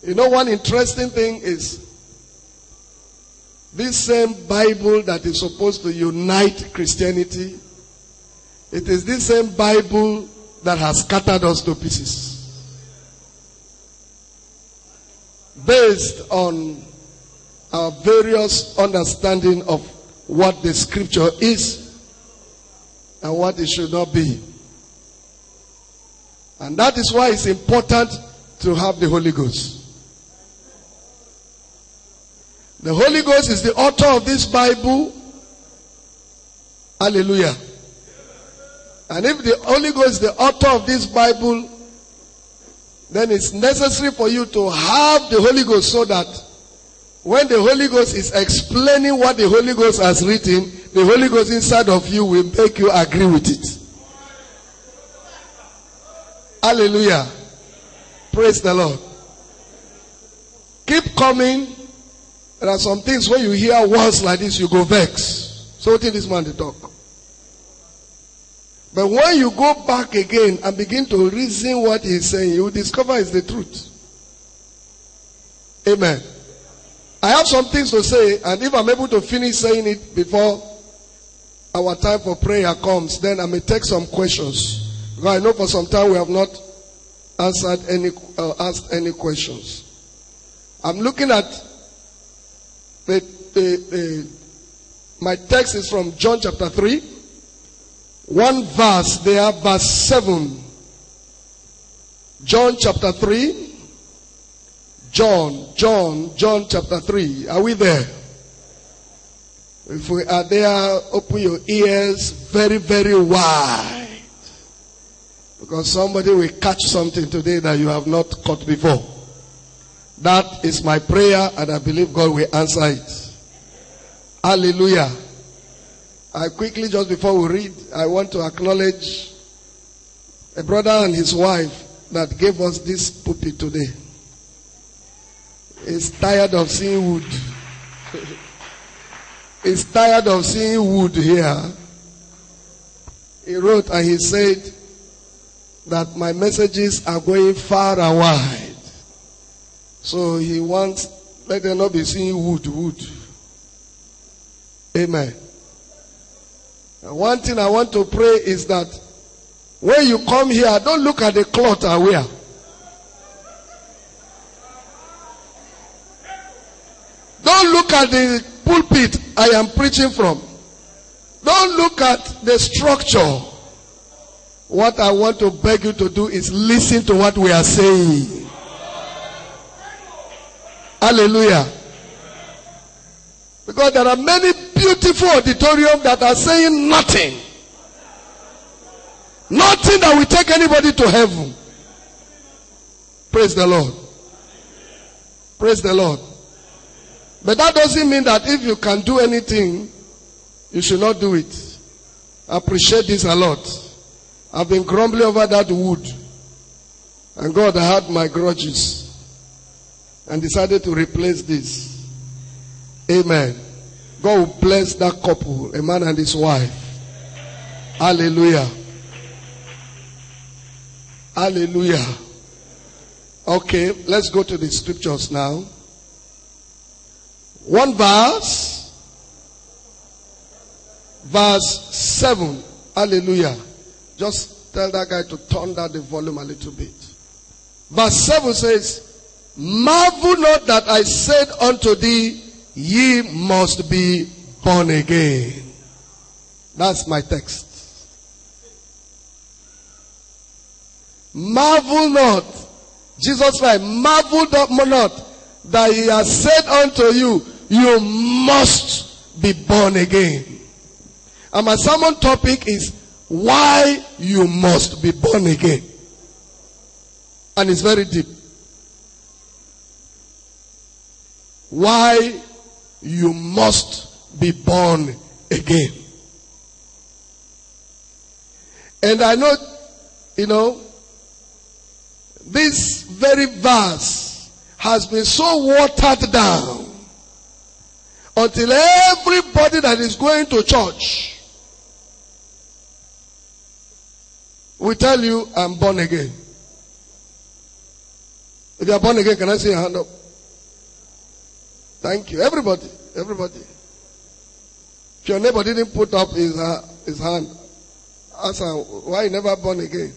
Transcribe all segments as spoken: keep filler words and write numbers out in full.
You know, one interesting thing is this same Bible that is supposed to unite Christianity, it is this same Bible that has scattered us to pieces. Based on our various understanding of what the scripture is and what it should not be. And that is why it's important to have the Holy Ghost. The Holy Ghost is the author of this Bible. Hallelujah. And if the Holy Ghost is the author of this Bible, then it's necessary for you to have the Holy Ghost so that when the Holy Ghost is explaining what the Holy Ghost has written, the Holy Ghost inside of you will make you agree with it. Hallelujah. Praise the Lord. Keep coming. There are some things when you hear words like this, you go vex. So what did this man to talk? But when you go back again and begin to reason what he's saying, you will discover it's the truth. Amen. I have some things to say, and if I'm able to finish saying it before our time for prayer comes, then I may take some questions. Because I know for some time we have not answered any, uh, asked any questions. I'm looking at the, the, the, my text is from John chapter three. One verse there, verse seven. John chapter three. John, John, John chapter three. Are we there? If we are there, open your ears very, very wide. Because somebody will catch something today that you have not caught before. That is my prayer, and I believe God will answer it. Hallelujah. I quickly, just before we read, I want to acknowledge a brother and his wife that gave us this pulpit today. He's tired of seeing wood. He's tired of seeing wood here. He wrote and he said that my messages are going far and wide. So he wants, let them not be seeing wood, wood. Amen. And one thing I want to pray is that when you come here, don't look at the cloth I wear. Don't look at the pulpit I am preaching from. Don't look at the structure. What I want to beg you to do is listen to what we are saying. Hallelujah. Because there are many beautiful auditoriums that are saying nothing. Nothing that will take anybody to heaven. Praise the Lord. Praise the Lord. But that doesn't mean that if you can do anything, you should not do it. I appreciate this a lot. I've been grumbling over that wood. And God had my grudges. And decided to replace this. Amen. God will bless that couple, a man and his wife. Hallelujah. Hallelujah. Okay, let's go to the scriptures now. One verse. Verse seven. Hallelujah. Just tell that guy to turn down the volume a little bit. Verse seven says, marvel not that I said unto thee, ye must be born again. That's my text. Marvel not. Jesus Christ, marvel not that he has said unto you, you must be born again. And my sermon topic is why you must be born again. And it's very deep. Why you must be born again. And I know, you know, this very verse has been so watered down until everybody that is going to church will tell you, I'm born again. If you are born again, can I see your hand up? Thank you. Everybody. Everybody. If your neighbor didn't put up his, uh, his hand, ask her, why you never born again?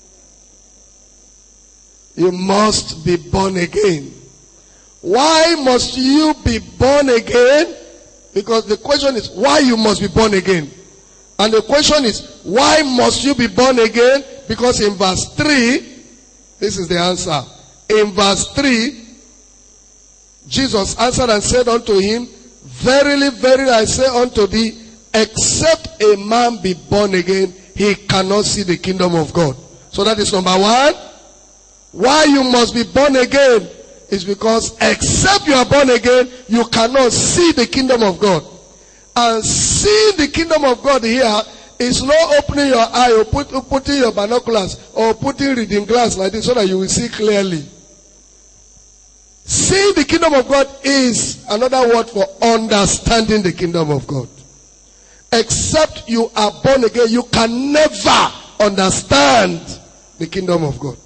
You must be born again. Why must you be born again? Because the question is why you must be born again. And the question is why must you be born again? Because in verse three, this is the answer. In verse three, Jesus answered and said unto him, verily, verily, I say unto thee, except a man be born again, he cannot see the kingdom of God. So that is number one. Why you must be born again is because except you are born again, you cannot see the kingdom of God. And seeing the kingdom of God here is not opening your eye or put, putting your binoculars or putting reading glass like this so that you will see clearly. Seeing the kingdom of God is another word for understanding the kingdom of God. Except you are born again, you can never understand the kingdom of God.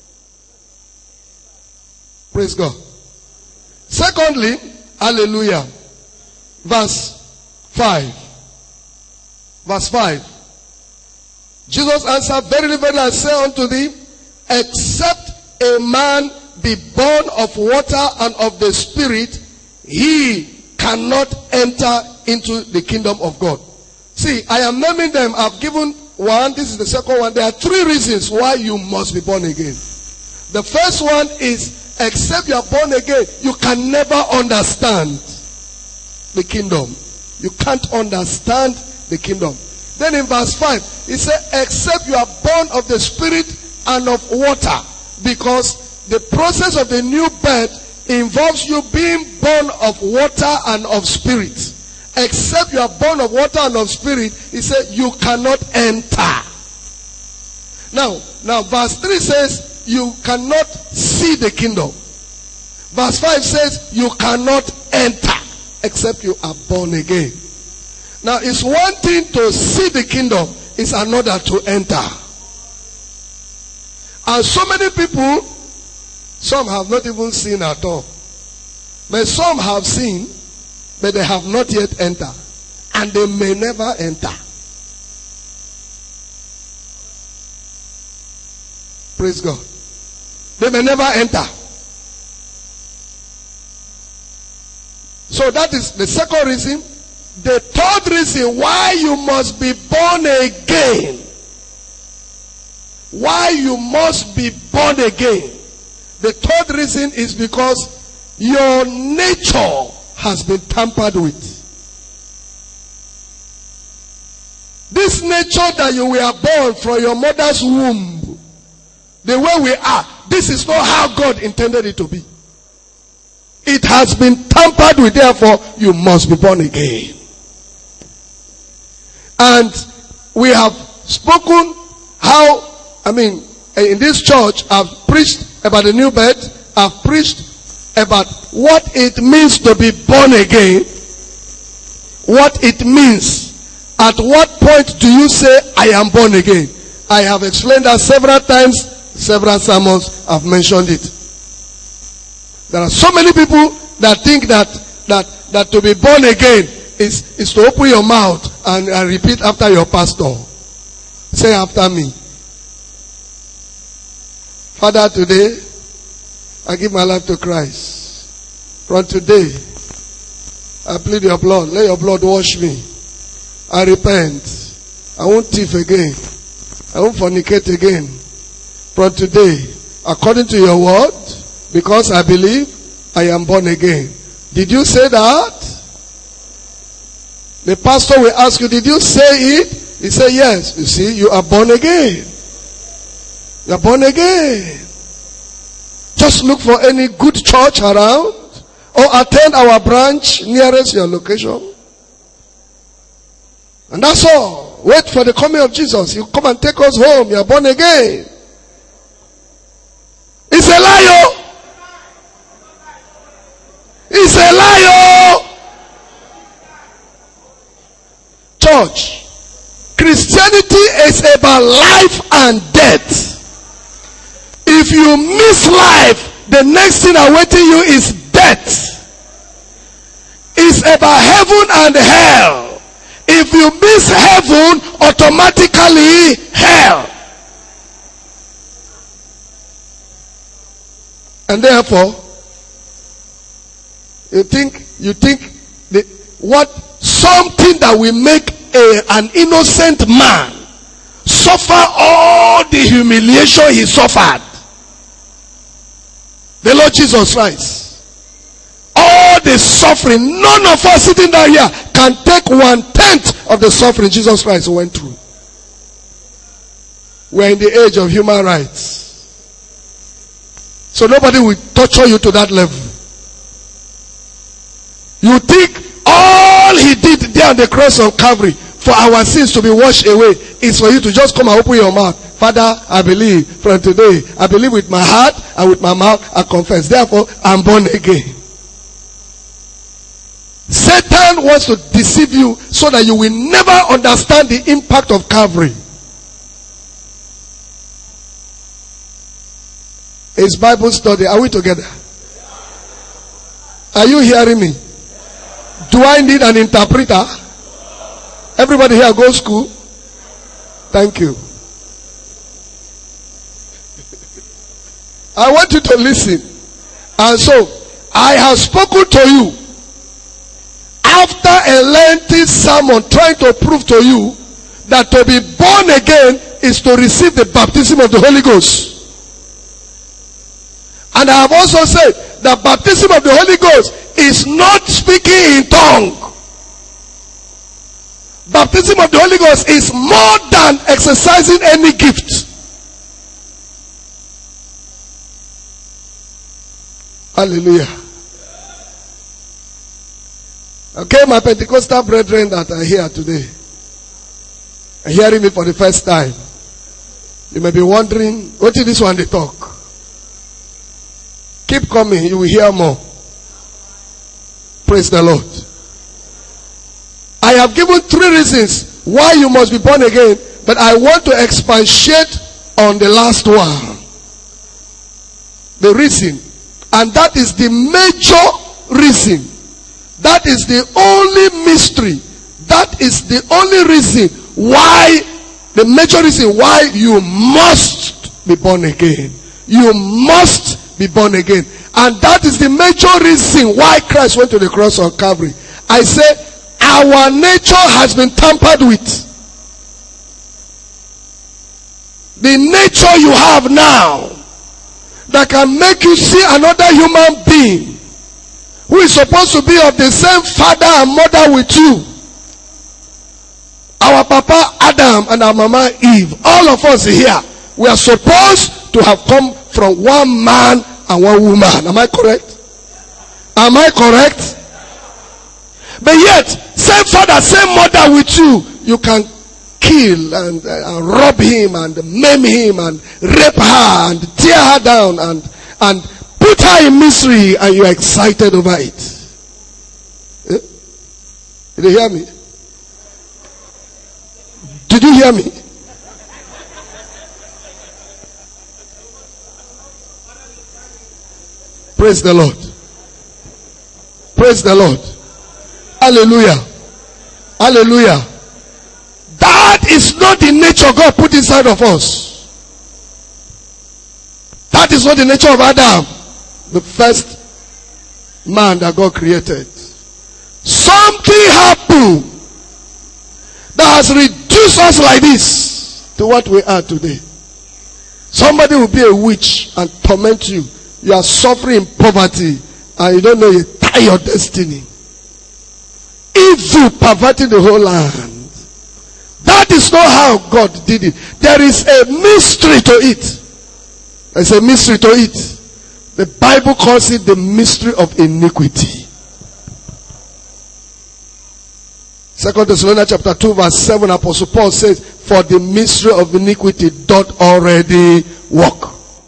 Praise God. Secondly, hallelujah. Verse five. Verse five. Jesus answered, verily, verily, I say unto thee, except a man be born of water and of the Spirit, he cannot enter into the kingdom of God. See, I am naming them. I've given one. This is the second one. There are three reasons why you must be born again. The first one is, except you are born again, you can never understand the kingdom. You can't understand the kingdom. Then in verse five, it says, except you are born of the Spirit and of water. Because the process of the new birth involves you being born of water and of spirit. Except you are born of water and of spirit, he said, you cannot enter. Now, now verse three says, you cannot see the kingdom. Verse five says, you cannot enter except you are born again. Now, it's one thing to see the kingdom, it's another to enter. And so many people, some have not even seen at all. But some have seen, but they have not yet entered. And they may never enter. Praise God. They may never enter. So that is the second reason. The third reason why you must be born again. Why you must be born again. The third reason is because your nature has been tampered with. This nature that you were born from your mother's womb, the way we are, this is not how God intended it to be. It has been tampered with, therefore you must be born again. And we have spoken how, I mean, in this church, I've preached about the new birth. I've preached about what it means to be born again. What it means. At what point do you say, I am born again? I have explained that several times, several sermons, I've mentioned it. There are so many people that think that, that, that to be born again is, is to open your mouth and, and repeat after your pastor. Say after me. Father, today, I give my life to Christ. From today, I plead your blood. Let your blood wash me. I repent. I won't thief again. I won't fornicate again. From today, according to your word, because I believe, I am born again. Did you say that? The pastor will ask you, did you say it? He said, yes. You see, you are born again. You are born again. Just look for any good church around or attend our branch nearest your location. And that's all. Wait for the coming of Jesus. You come and take us home. You are born again. It's a lie. It's a lie. Church, Christianity is about life and death. If you miss life, the next thing awaiting you is death. It's about heaven and hell. If you miss heaven, automatically hell. And therefore, you think, you think the, what something that will make a, an innocent man suffer all the humiliation he suffered. The Lord Jesus Christ. All the suffering, none of us sitting down here can take one tenth of the suffering Jesus Christ went through. We're in the age of human rights. So nobody will torture you to that level. You think all he did there on the cross of Calvary for our sins to be washed away is for you to just come and open your mouth. Father, I believe from today. I believe with my heart and with my mouth I confess. Therefore, I'm born again. Satan wants to deceive you so that you will never understand the impact of Calvary. It's Bible study. Are we together? Are you hearing me? Do I need an interpreter? Everybody here go to school? Thank you. I want you to listen. And so, I have spoken to you after a lengthy sermon trying to prove to you that to be born again is to receive the baptism of the Holy Ghost. And I have also said that baptism of the Holy Ghost is not speaking in tongue. Baptism of the Holy Ghost is more than exercising any gift. Hallelujah. Okay, my Pentecostal brethren that are here today, are hearing me for the first time. You may be wondering, what is this one they talk? Keep coming, you will hear more. Praise the Lord. I have given three reasons why you must be born again, but I want to expatiate on the last one. The reason. And that is the major reason. That is the only mystery. That is the only reason why, the major reason why you must be born again. You must be born again. And that is the major reason why Christ went to the cross on Calvary. I say, our nature has been tampered with. The nature you have now that can make you see another human being who is supposed to be of the same father and mother with you. Our papa Adam and our mama Eve, all of us here, we are supposed to have come from one man and one woman. Am I correct? Am I correct? But yet, same father, same mother with you, you can kill and, uh, and rob him and maim him and rape her and tear her down and, and put her in misery, and you are excited over it. Eh? Did you hear me? Did you hear me? Praise the Lord. Praise the Lord. Hallelujah. Hallelujah. That is not the nature God put inside of us. That is not the nature of Adam, the first man that God created. Something happened that has reduced us like this to what we are today. Somebody will be a witch and torment you. You are suffering in poverty and you don't know you tie your destiny. Evil perverting the whole land. That is not how God did it. There is a mystery to it. There's a mystery to it. The Bible calls it the mystery of iniquity. Second Thessalonians chapter two verse seven, Apostle Paul says, for the mystery of iniquity doth already work.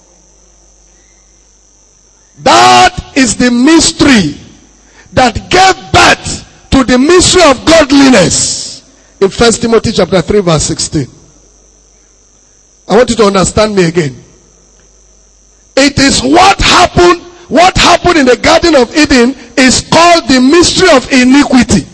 That is the mystery that gave birth to the mystery of godliness. In First Timothy chapter three verse sixteen. I want you to understand me again. It is what happened, what happened in the Garden of Eden is called the mystery of iniquity.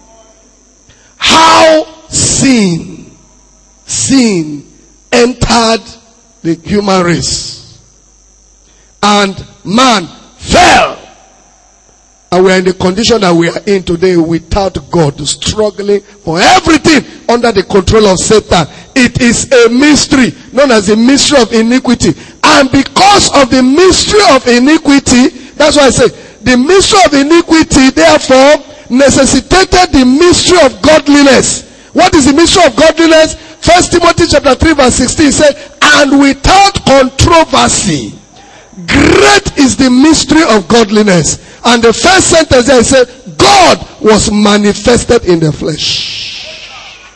How sin, sin entered the human race. And man fell. And we are in the condition that we are in today without God, struggling for everything under the control of Satan. It is a mystery known as the mystery of iniquity. And because of the mystery of iniquity, that's why I say the mystery of iniquity therefore necessitated the mystery of godliness. What is the mystery of godliness? First Timothy chapter three verse sixteen says, and without controversy, great is the mystery of godliness. And the first sentence there said, God was manifested in the flesh.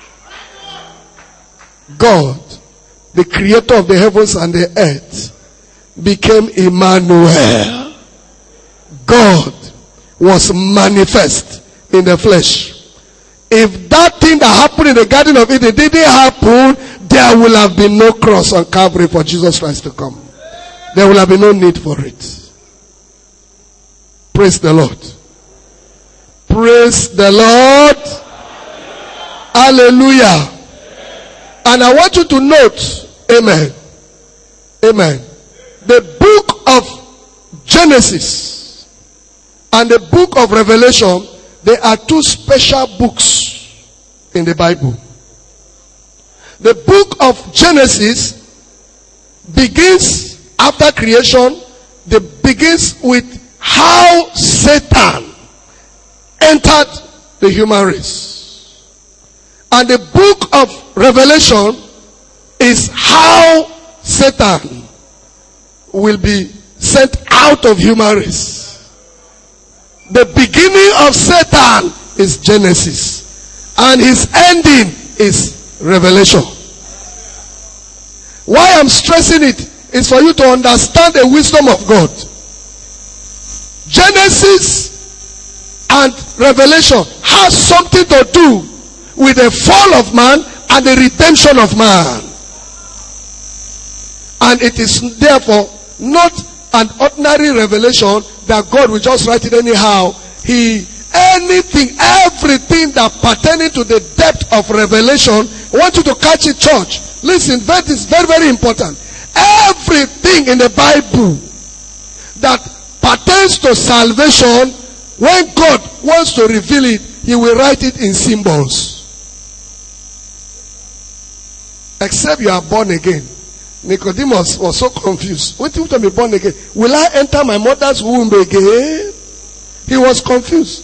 God, the creator of the heavens and the earth, became Emmanuel. God was manifest in the flesh. If that thing that happened in the Garden of Eden didn't happen, there will have been no cross on Calvary for Jesus Christ to come. There will have been no need for it. Praise the Lord. Praise the Lord. Hallelujah. And I want you to note, amen, amen, the book of Genesis and the book of Revelation, there are two special books in the Bible. The book of Genesis begins after creation. It begins with how Satan entered the human race. And the book of Revelation is how Satan will be sent out of human race. The beginning of Satan is Genesis, and his ending is Revelation. Why I'm stressing it is for you to understand the wisdom of God. Genesis and Revelation has something to do with the fall of man and the redemption of man. And it is therefore not an ordinary revelation that God will just write it anyhow. He, anything, everything that pertaining to the depth of revelation, I want you to catch it, church. Listen, that is very, very important. Everything in the Bible that pertains to salvation, when God wants to reveal it, he will write it in symbols. Except you are born again. Nicodemus was so confused. What do you want to be born again? Will I enter my mother's womb again? He was confused.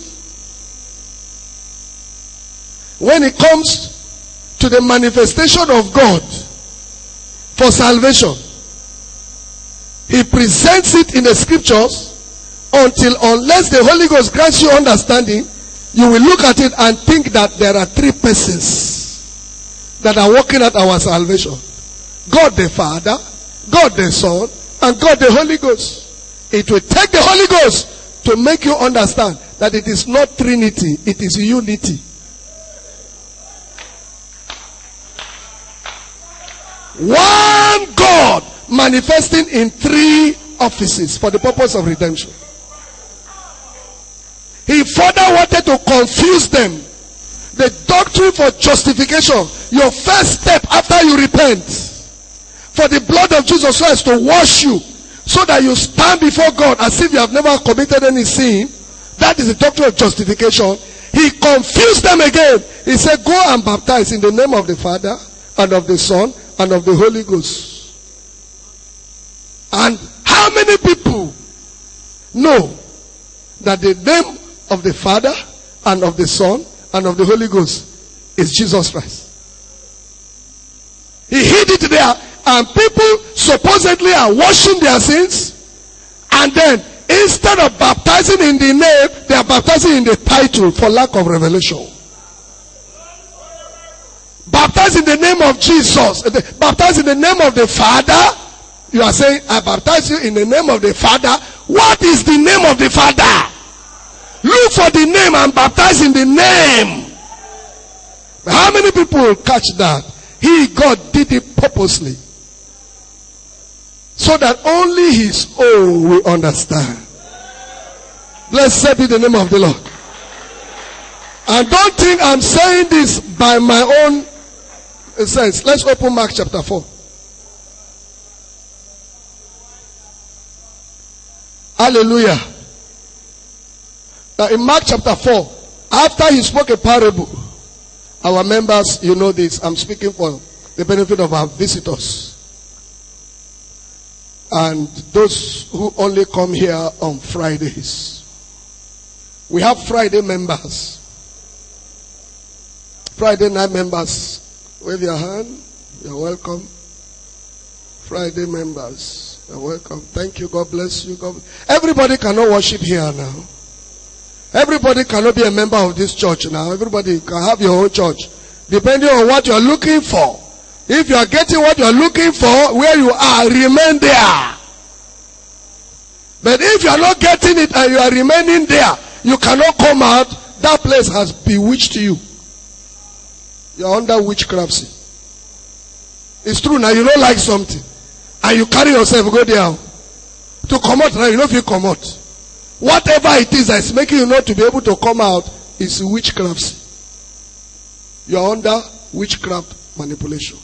When it comes to the manifestation of God for salvation, he presents it in the scriptures until, unless the Holy Ghost grants you understanding, you will look at it and think that there are three persons that are working at our salvation. God the Father, God the Son, and God the Holy Ghost. It will take the Holy Ghost to make you understand that it is not Trinity, it is unity. One God manifesting in three offices for the purpose of redemption. He further wanted to confuse them. The doctrine for justification, your first step after you repent, for the blood of Jesus Christ to wash you, so that you stand before God as if you have never committed any sin. That is the doctrine of justification. He confused them again. He said, go and baptize in the name of the Father and of the Son and of the Holy Ghost. And how many people know that the name of the Father and of the Son and of the Holy Ghost is Jesus Christ? He hid it there, and people supposedly are washing their sins, and then instead of baptizing in the name, they are baptizing in the title for lack of revelation. Baptize in the name of Jesus. Baptize in the name of the Father. You are saying, I baptize you in the name of the Father. What is the name of the Father? Look for the name and baptize in the name. How many people will catch that? He, God, did it purposely. so that only his own will understand. Blessed be the name of the Lord. And don't think I'm saying this by my own sense. Let's open Mark chapter four. Hallelujah. Now in Mark chapter four, after he spoke a parable, our members, you know this, I'm speaking for the benefit of our visitors and those who only come here on Fridays. We have Friday members. Friday night members, wave your hand. You're welcome. Friday members, you're welcome. Thank you. God bless you. God. Everybody cannot worship here now. Everybody cannot be a member of this church now. Everybody can have your own church, depending on what you're looking for. If you are getting what you're looking for where you are, remain there. But if you are not getting it and you are remaining there, you cannot come out. That place has bewitched you. You are under witchcraft. It's true now. You don't like something, and you carry yourself go there to come out. Now you know if you come out, whatever it is that is making you not to be able to come out is witchcraft. You are under witchcraft manipulation.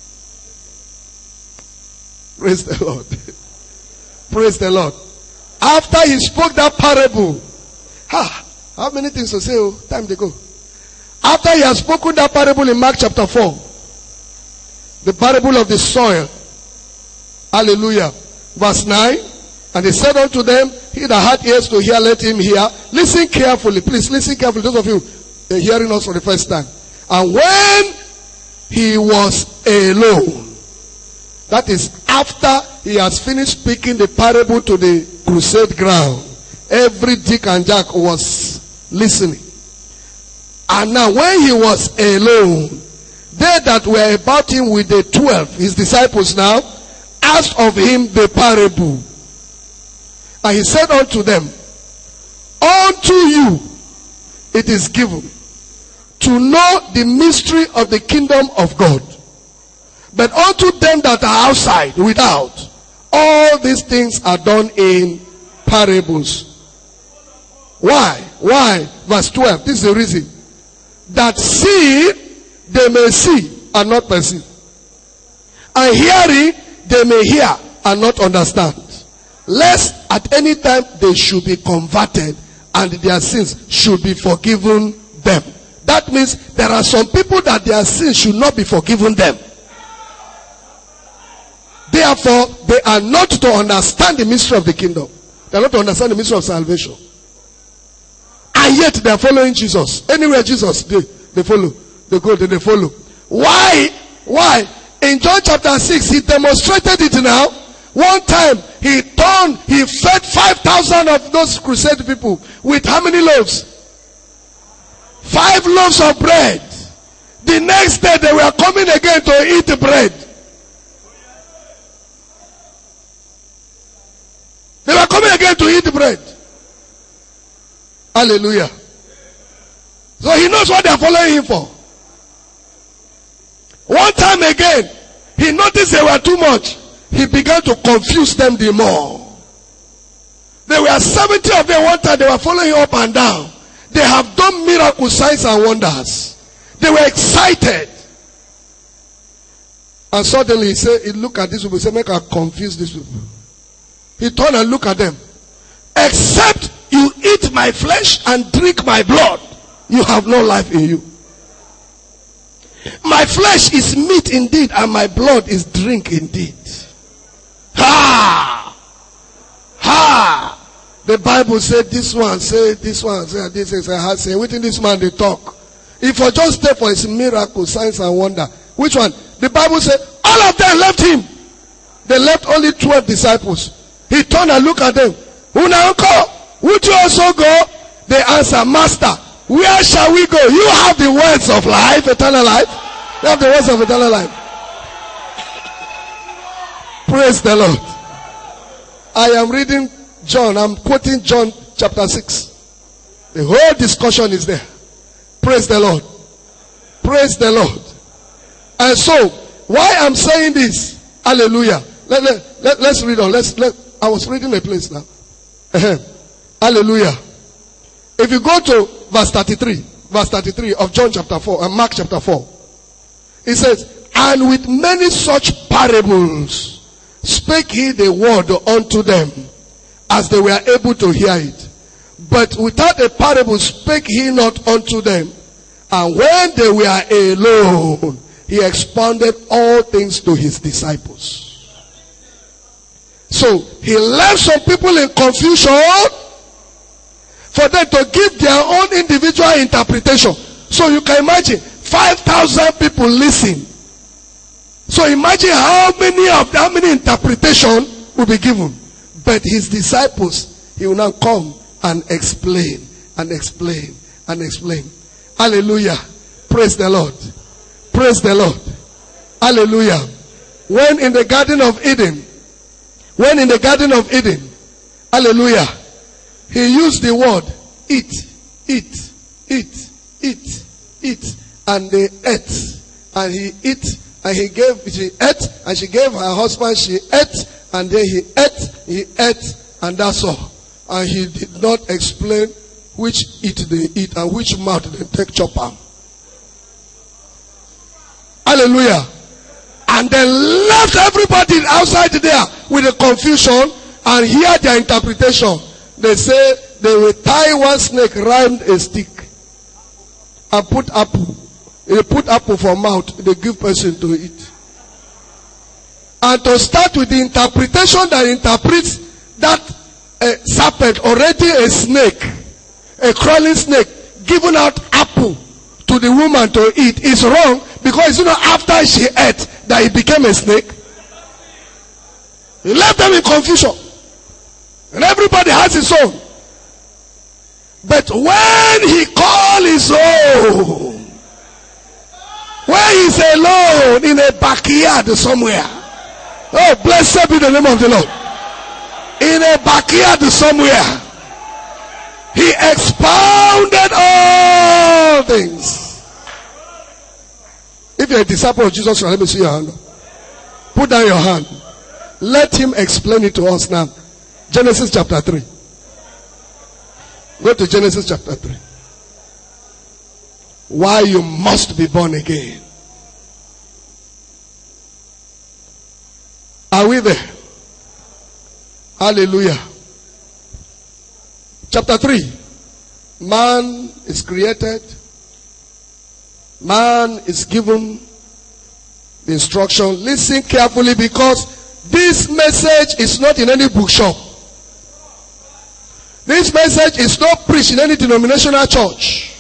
Praise the Lord. Praise the Lord. After he spoke that parable, ha, how many things to say? Oh, time to go. After he has spoken that parable in Mark chapter four, the parable of the soil, hallelujah, verse nine, and he said unto them, he that hath ears to hear, let him hear. Listen carefully, please listen carefully, those of you uh, hearing us for the first time. And when he was alone, that is after he has finished speaking the parable to the crusade ground, every Dick and Jack was listening. And now when he was alone, they that were about him with the twelve, his disciples now, asked of him the parable. And he said unto them, unto you it is given to know the mystery of the kingdom of God. But unto them that are outside, without, all these things are done in parables. Why? Why? Verse twelve. This is the reason. That see, they may see and not perceive. And hearing, they may hear and not understand. Lest at any time they should be converted and their sins should be forgiven them. That means there are some people that their sins should not be forgiven them. Therefore, they are not to understand the mystery of the kingdom. They are not to understand the mystery of salvation. And yet they are following Jesus. Anywhere Jesus, they, they follow. They go, they, they follow. Why? Why? In John chapter six, he demonstrated it now. One time, he turned, he fed five thousand of those crusade people with how many loaves? Five loaves of bread. The next day, they were coming again to eat bread. They were coming again to eat bread. Hallelujah. So he knows what they are following him for. One time again, he noticed they were too much. He began to confuse them the more. There were seventy of them one time. They were following up and down. They have done miracle signs and wonders. They were excited. And suddenly he said, he looked at these people. He said, make I confuse these people. He turned and looked at them. Except you eat my flesh and drink my blood, you have no life in you. My flesh is meat indeed, and my blood is drink indeed. Ha! Ha! The Bible said this one, say this one, say this, say I say within this man they talk. If I just stay for his miracle, signs and wonder. Which one? The Bible said all of them left him. They left only twelve disciples. He turned and looked at them. Una uncle, would you also go? They answer, Master, where shall we go? You have the words of life, eternal life. You have the words of eternal life. Praise the Lord. I am reading John. I'm quoting John chapter six. The whole discussion is there. Praise the Lord. Praise the Lord. And so, why I'm saying this, hallelujah. Let, let, Let, let's read on. Let's let. I was reading a place now. Uh-huh. Hallelujah. If you go to verse thirty-three, verse thirty-three of John chapter four and Mark chapter four, it says, "And with many such parables spake he the word unto them, as they were able to hear it. But without a parable spake he not unto them. And when they were alone, he expounded all things to his disciples." So, he left some people in confusion for them to give their own individual interpretation. So you can imagine, five thousand people listen. So imagine how many of how many interpretation will be given. But his disciples, he will now come and explain, and explain, and explain. Hallelujah. Praise the Lord. Praise the Lord. Hallelujah. When in the Garden of Eden, when in the Garden of Eden, hallelujah, he used the word, eat, eat, eat, eat, eat, and they ate, and he ate, and he gave, she ate, and she gave her husband, she ate, and then he ate, he ate, and that's all. And he did not explain which eat they eat and which mouth they take chop am. Hallelujah. And then left everybody outside there with a confusion and hear their interpretation. They say they will tie one snake round a stick and put apple. They put apple for mouth. They give person to eat. And to start with the interpretation that interprets that uh, serpent, already a snake, a crawling snake, giving out apple to the woman to eat is wrong, because you know after she ate that he became a snake. He left them in confusion. And everybody has his own. But when he called his own, when he's alone in a backyard somewhere, oh, blessed be the name of the Lord. In a backyard somewhere, he expounded all things. If you're a disciple of Jesus, let me see your hand. Put down your hand. Let him explain it to us now. Genesis chapter three. Go to Genesis chapter three. Why you must be born again. Are we there? Hallelujah. Chapter three. Man is created. Man is given the instruction. Listen carefully, because this message is not in any bookshop. This message is not preached in any denominational church.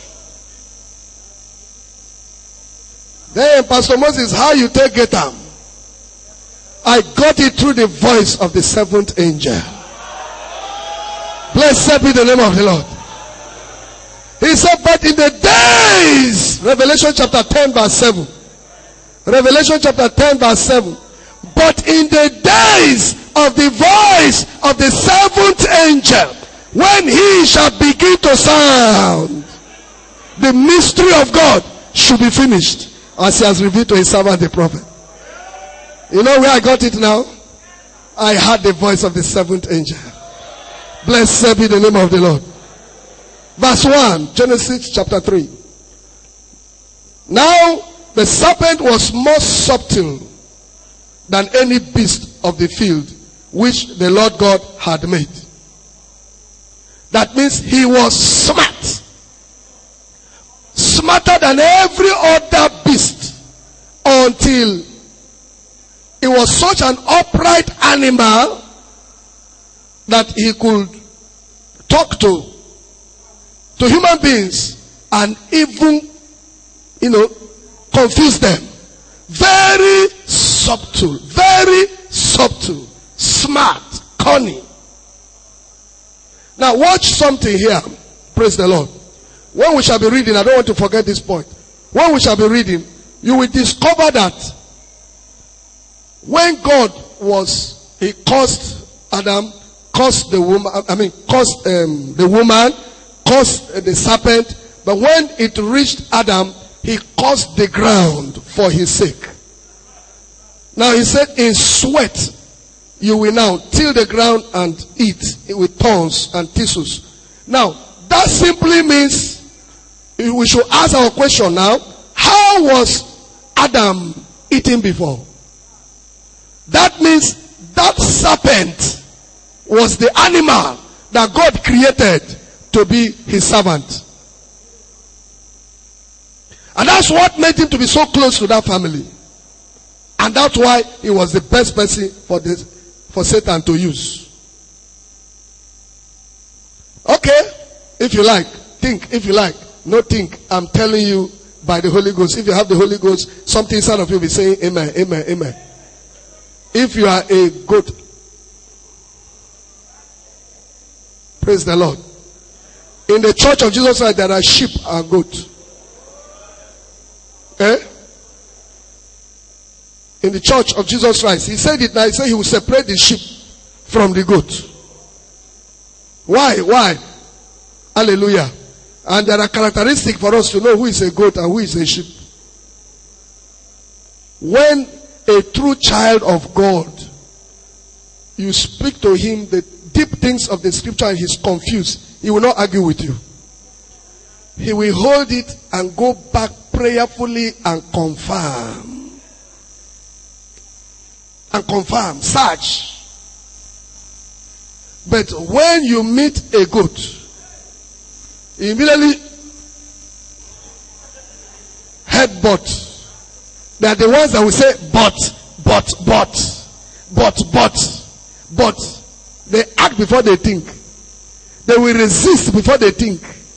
Then Pastor Moses, how you take it down? I got it through the voice of the seventh angel. Blessed be the name of the Lord. He said, but in the days, Revelation chapter ten verse seven. Revelation chapter ten verse seven. But in the days of the voice of the seventh angel, when he shall begin to sound, the mystery of God should be finished, as he has revealed to his servant the prophet. You know where I got it now? I heard the voice of the seventh angel. Blessed be the name of the Lord. Verse one, Genesis chapter three. Now the serpent was more subtle than any beast of the field which the Lord God had made. That means he was smart. Smarter than every other beast, until he was such an upright animal that he could talk to to human beings and even, you know, confuse them. Very subtle, very subtle, smart, cunning. Now watch something here. Praise the Lord. When we shall be reading, I don't want to forget this point. When we shall be reading, you will discover that when God was, he caused Adam, caused the woman, I mean, caused um, the woman, caused the serpent, but when it reached Adam, he caused the ground for his sake. Now he said, in sweat you will now till the ground and eat with thorns and thistles. Now, that simply means we should ask our question now. How was Adam eating before? That means that serpent was the animal that God created to be his servant. And that's what made him to be so close to that family. And that's why he was the best person for this, for Satan to use. Okay, if you like, think, if you like, no think. I'm telling you by the Holy Ghost. If you have the Holy Ghost, something inside of you will be saying amen, amen, amen. If you are a goat, praise the Lord. In the church of Jesus Christ, there are sheep and goats. Eh? In the church of Jesus Christ, he said it now. He said he will separate the sheep from the goat. Why? Why? Hallelujah. And there are characteristics for us to know who is a goat and who is a sheep. When a true child of God, you speak to him the deep things of the scripture and he's confused, he will not argue with you. He will hold it and go back prayerfully and confirm. And confirm. Search. But when you meet a goat, immediately headbutt. They are the ones that will say, but, but, but, but, but, but. They act before they think. They will resist before they think.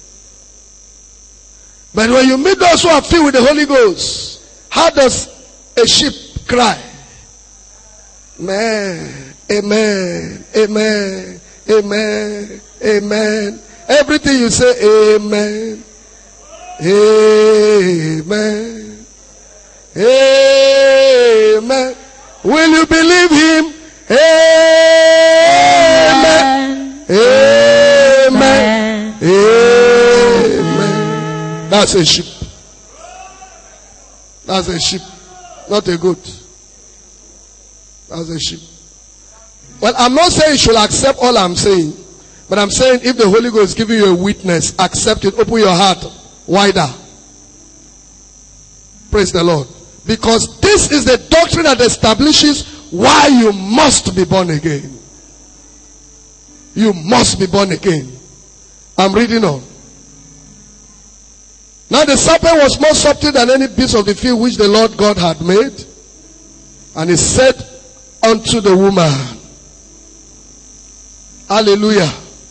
But when you meet those who are filled with the Holy Ghost, how does a sheep cry? Amen, amen, amen, amen, amen. Everything you say, amen, amen, amen. Will you believe him? Amen, amen, amen. That's a sheep. That's a sheep, not a goat. That's a sheep. Well, I'm not saying you should accept all I'm saying. But I'm saying if the Holy Ghost is giving you a witness, accept it. Open your heart wider. Praise the Lord. Because this is the doctrine that establishes why you must be born again. You must be born again. I'm reading on. Now the serpent was more subtle than any beast of the field which the Lord God had made. And he said unto the woman, hallelujah.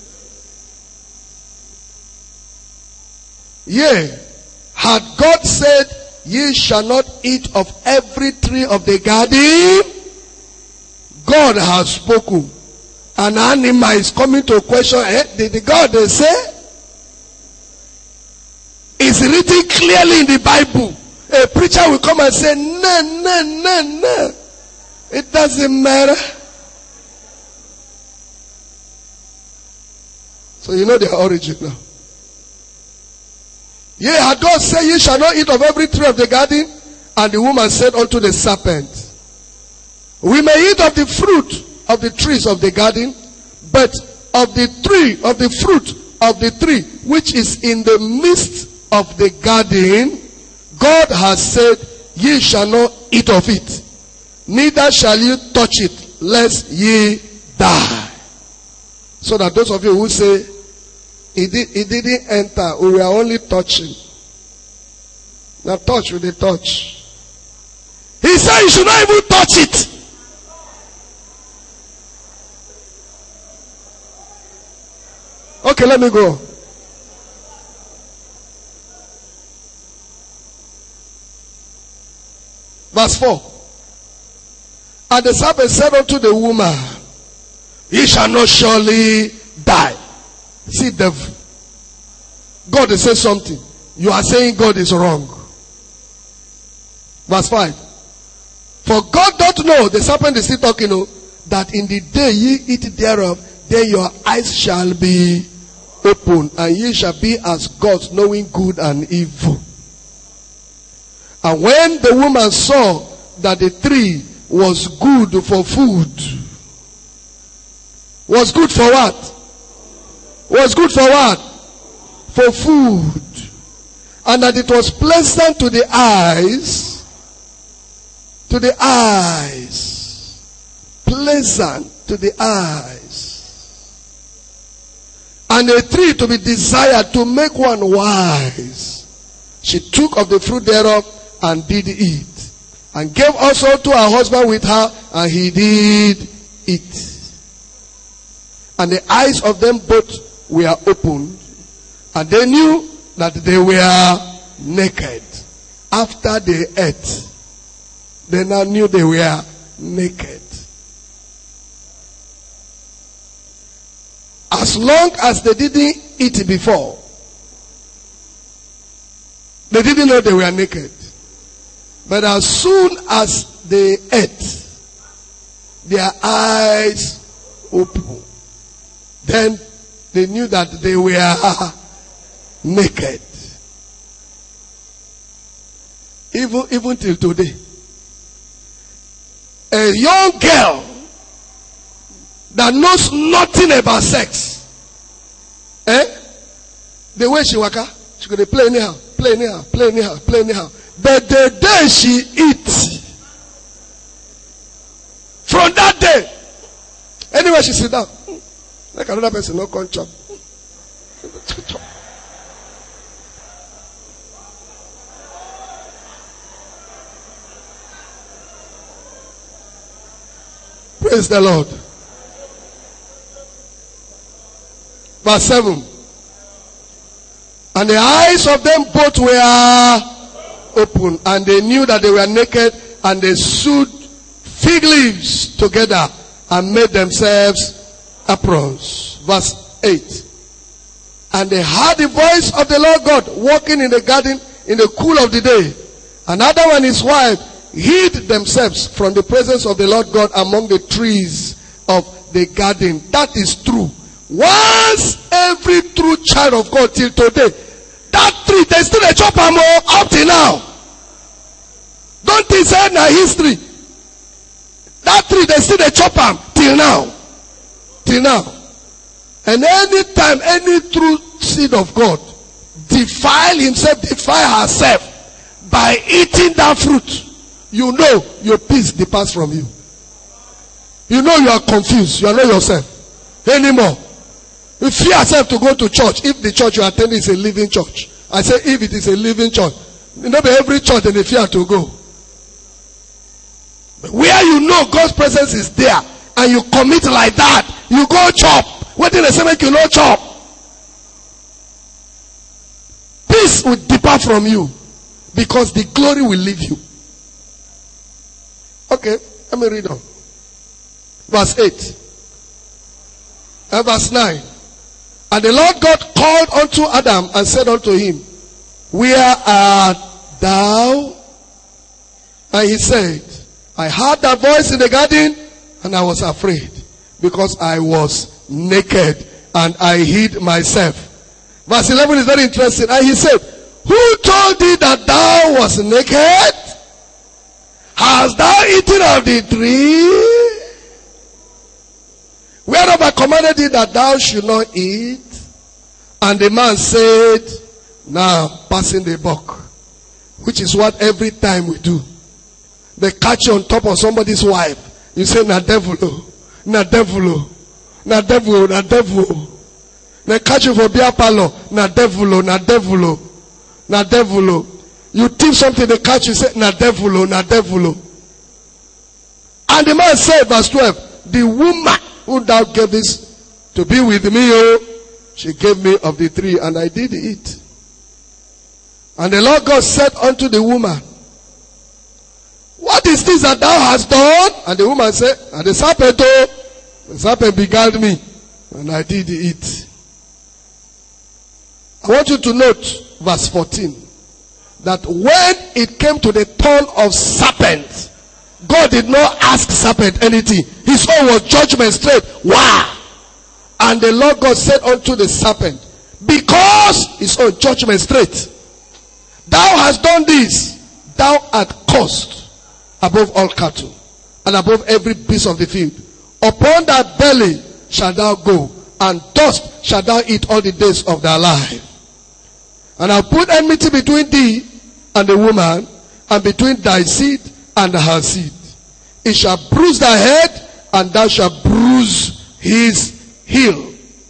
Yea, had God said, ye shall not eat of every tree of the garden? God has spoken. An animal is coming to question, eh? Did the God they say? It's written clearly in the Bible. A preacher will come and say, no, no, no, no. It doesn't matter. So you know their origin now. Yea, had God said, ye shall not eat of every tree of the garden? And the woman said unto the serpent, we may eat of the fruit of the trees of the garden, but of the tree, of the fruit of the tree, which is in the midst of the garden, God has said, ye shall not eat of it, neither shall you touch it, lest ye die. So that those of you who say, It, did, it didn't enter, we were only touching. Now touch with the touch. He said you should not even touch it. Okay, let me go. Verse four. And the serpent said unto the woman, ye shall not surely die. See, devil. God is saying something. You are saying God is wrong. Verse five. For God doth know, the serpent is still talking, oh, that in the day ye eat thereof, then your eyes shall be open, and ye shall be as gods, knowing good and evil. And when the woman saw that the tree was good for food, Was good for what? Was good for what? For food. And that it was pleasant to the eyes. To the eyes. Pleasant to the eyes. And a tree to be desired to make one wise. She took of the fruit thereof and did eat. And gave also to her husband with her, and he did eat. And the eyes of them both were opened, and they knew that they were naked. After they ate, they now knew they were naked. As long as they didn't eat before, they didn't know they were naked. But as soon as they ate, their eyes opened. Then they knew that they were naked. Even, even till today. A young girl that knows nothing about sex. Eh? The way she waka, she could play anyhow, play anyhow, play anyhow, play anyhow. But the day she eats, from that day, anywhere she sit down, like another person, no come chop. Praise the Lord. Verse seven. And the eyes of them both were open, and they knew that they were naked, and they sewed fig leaves together and made themselves aprons. Verse eight. And they heard the voice of the Lord God walking in the garden in the cool of the day. And Adam and his wife hid themselves from the presence of the Lord God among the trees of the garden. That is true. Once every true child of God till today, that tree, they still a chop am up till now. Don't think say na history. That tree, they still a chop am till now. Till now. And anytime any true seed of God defile himself, defile herself by eating that fruit, you know your peace departs from you. You know you are confused. You are not yourself anymore. You fear yourself to go to church if the church you are attending is a living church. I say if it is a living church. Not every church they fear to go. But where you know God's presence is there and you commit like that, you go chop. What did they say make you no chop? Peace will depart from you because the glory will leave you. Okay, let me read on. Verse eight. And verse nine. And the Lord God called unto Adam and said unto him, where art thou? And he said, I heard that voice in the garden, and I was afraid, because I was naked, and I hid myself. Verse eleven is very interesting. And he said, who told thee that thou was naked? Hast thou eaten of the tree whereof I commanded thee that thou should not eat? And the man said, now passing the buck, which is what every time we do. They catch you on top of somebody's wife. You say, na devil, na devil, na devil, na devil. They catch you for beer parlor, na devil, na devil, na devil. You thief something, they catch you, say, na devil, na devil. And the man said, verse twelve, the woman who thou gavest to be with me, oh, she gave me of the tree, and I did eat. And the Lord God said unto the woman, what is this that thou hast done? And the woman said, and the serpent, oh, the serpent beguiled me, and I did eat. I want you to note verse fourteen. That when it came to the turn of serpent, God did not ask serpent anything. His own was judgment straight. Wow. And the Lord God said unto the serpent, because his own judgment straight, thou hast done this, thou art cursed above all cattle, and above every beast of the field. Upon that belly shalt thou go, and dust shalt thou eat all the days of thy life. And I'll put enmity between thee and the woman, and between thy seed and her seed. It shall bruise thy head, and thou shalt bruise his heel.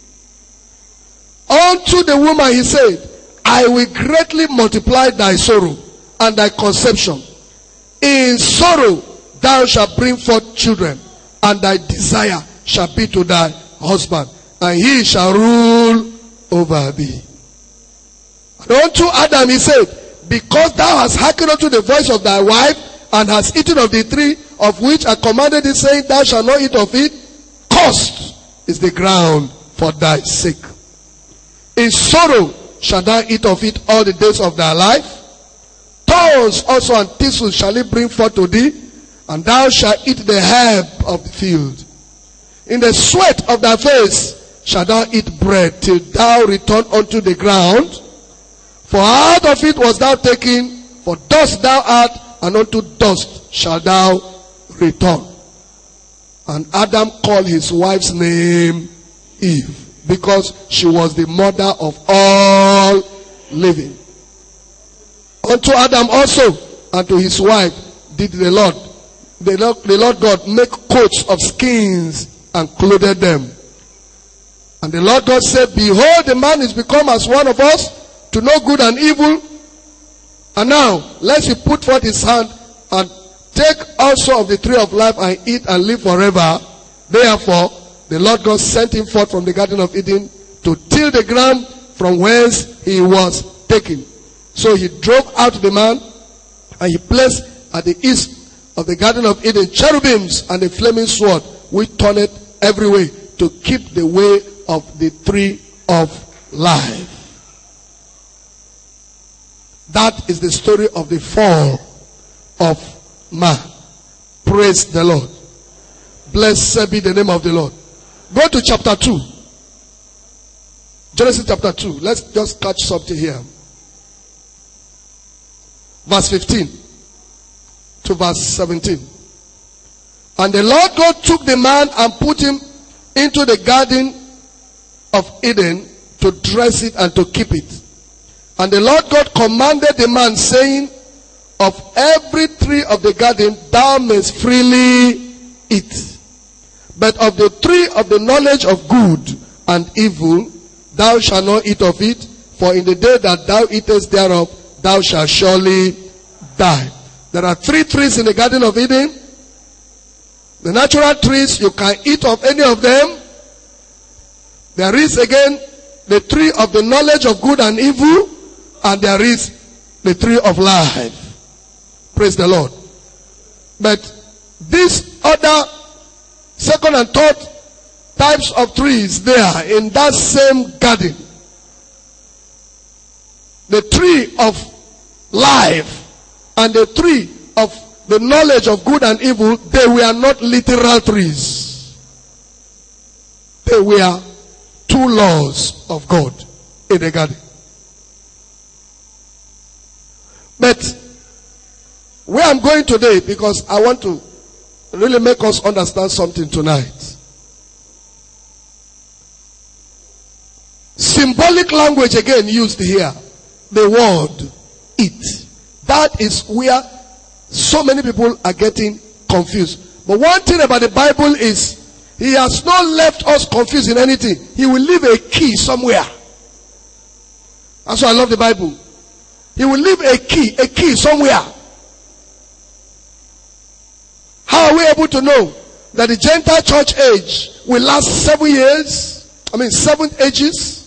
Unto the woman he said, I will greatly multiply thy sorrow and thy conception. In sorrow thou shalt bring forth children, and thy desire shall be to thy husband, and he shall rule over thee. And unto Adam he said, because thou hast hearkened unto the voice of thy wife, and hast eaten of the tree of which I commanded thee, saying, thou shalt not eat of it, cursed is the ground for thy sake. In sorrow shalt thou eat of it all the days of thy life. Thorns also and thistles shall it bring forth to thee, and thou shalt eat the herb of the field. In the sweat of thy face shalt thou eat bread, till thou return unto the ground. For out of it was thou taken, for dust thou art, and unto dust shalt thou return. And Adam called his wife's name Eve, because she was the mother of all living. Unto Adam also and to his wife did the Lord, the Lord, the Lord God make coats of skins and clothed them. And the Lord God said, behold, the man is become as one of us, to know good and evil. And now, lest he put forth his hand and take also of the tree of life and eat and live forever. Therefore, the Lord God sent him forth from the Garden of Eden to till the ground from whence he was taken. So he drove out the man, and he placed at the east of the Garden of Eden cherubims and a flaming sword, which turned every way to keep the way of the tree of life. That is the story of the fall of man. Praise the Lord. Blessed be the name of the Lord. Go to chapter two. Genesis chapter two. Let's just catch something here. Verse fifteen to verse seventeen. And the Lord God took the man and put him into the Garden of Eden to dress it and to keep it. And the Lord God commanded the man, saying, of every tree of the garden thou mayest freely eat, but of the tree of the knowledge of good and evil thou shalt not eat of it, for in the day that thou eatest thereof thou shalt surely die. There are three trees in the Garden of Eden. The natural trees, you can eat of any of them. There is again the tree of the knowledge of good and evil, and there is the tree of life. Praise the Lord. But these other second and third types of trees there in that same garden, the tree of life and the tree of the knowledge of good and evil, they were not literal trees. They were two laws of God in the garden. But where I'm going today, because I want to really make us understand something tonight. Symbolic language again used here. The word eat. That is where so many people are getting confused. But one thing about the Bible is, he has not left us confused in anything. He will leave a key somewhere. That's why I love the Bible. He will leave a key, a key somewhere. How are we able to know that the Gentile church age will last seven years? I mean, seven ages?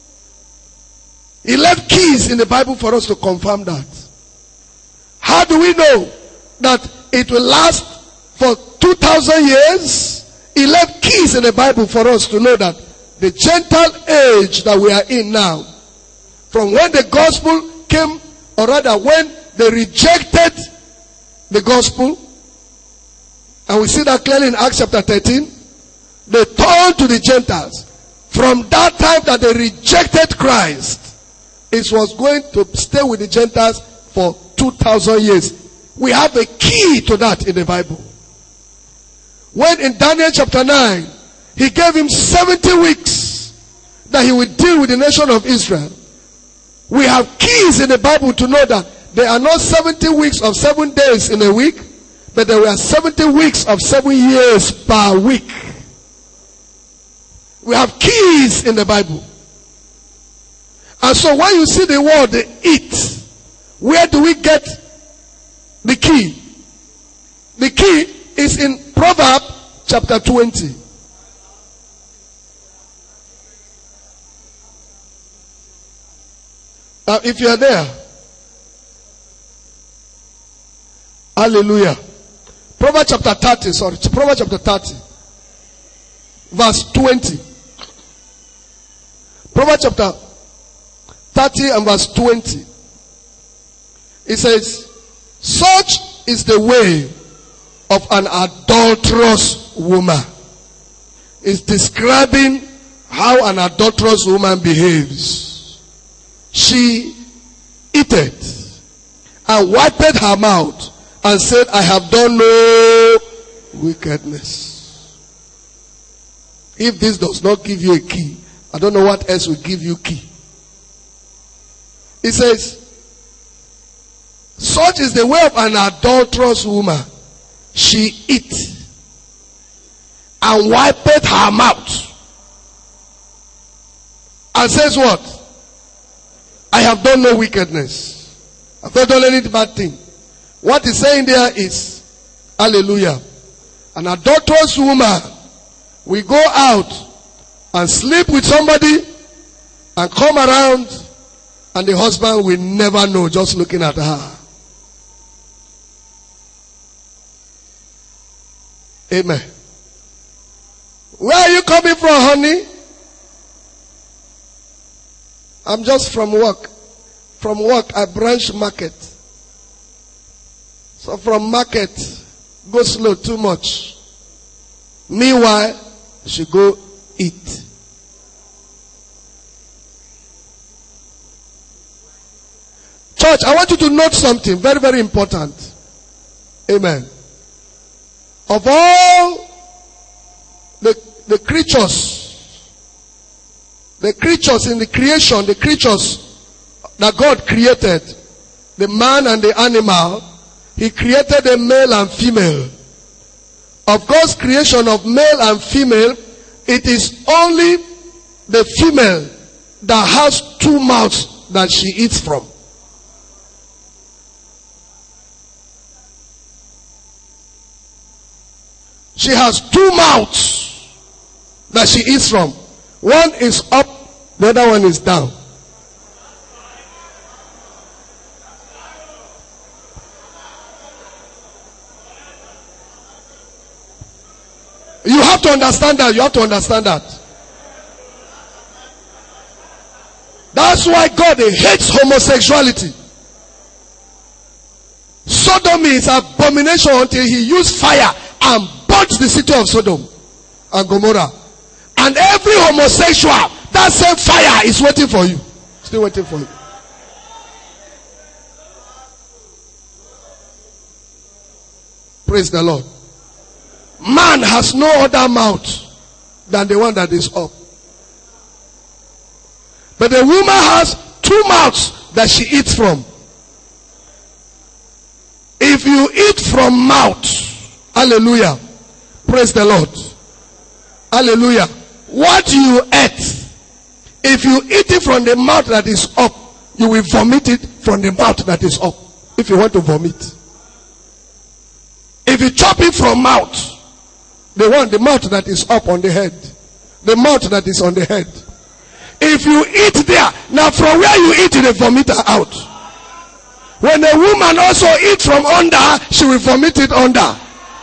He left keys in the Bible for us to confirm that. How do we know that it will last for two thousand years? He left keys in the Bible for us to know that the Gentile age that we are in now, from when the gospel came, or rather when they rejected the gospel, and we see that clearly in Acts chapter thirteen, they turned to the Gentiles. From that time that they rejected Christ, it was going to stay with the Gentiles for two thousand years. We have a key to that in the Bible. When in Daniel chapter nine, He gave him seventy weeks that he would deal with the nation of Israel. We have keys in the Bible to know that there are not seventy weeks of seven days in a week, but there were seventy weeks of seven years per week. We have keys in the Bible. And so when you see the word eat, where do we get the key? The key is in Proverbs chapter twenty. Now if you are there, hallelujah. Proverbs chapter thirty, sorry, Proverbs chapter thirty, verse twenty. Proverbs chapter thirty and verse twenty. It says, such is the way of an adulterous woman. It's describing how an adulterous woman behaves. She eateth and wiped her mouth and said, I have done no wickedness. If this does not give you a key, I don't know what else will give you key. It says, such is the way of an adulterous woman. She eat and wiped her mouth and says what? I have done no wickedness. I've not done any bad thing. What he's saying there is, hallelujah, an adulterous woman will go out and sleep with somebody and come around and the husband will never know just looking at her. Amen. Where are you coming from, honey? I'm just from work. From work, I branch market. So from market, go slow too much. Meanwhile, she go eat. Church, I want you to note something very, very important. Amen. Of all the, the creatures, the creatures in the creation, the creatures that God created, the man and the animal, He created a male and female. Of God's creation of male and female, it is only the female that has two mouths that she eats from. She has two mouths that she eats from. One is up, the other one is down. You have to understand that. You have to understand that. That's why God hates homosexuality. Sodomy is abomination until He used fire and burnt the city of Sodom and Gomorrah. And every homosexual, that same fire is waiting for you. Still waiting for you. Praise the Lord. Man has no other mouth than the one that is up. But the woman has two mouths that she eats from. If you eat from mouth, hallelujah, praise the Lord, hallelujah, what you ate, if you eat it from the mouth that is up, you will vomit it from the mouth that is up, if you want to vomit. If you chop it from mouth, the one, the mouth that is up on the head, the mouth that is on the head, if you eat there, now from where you eat, you vomit her out. When a woman also eats from under, she will vomit it under.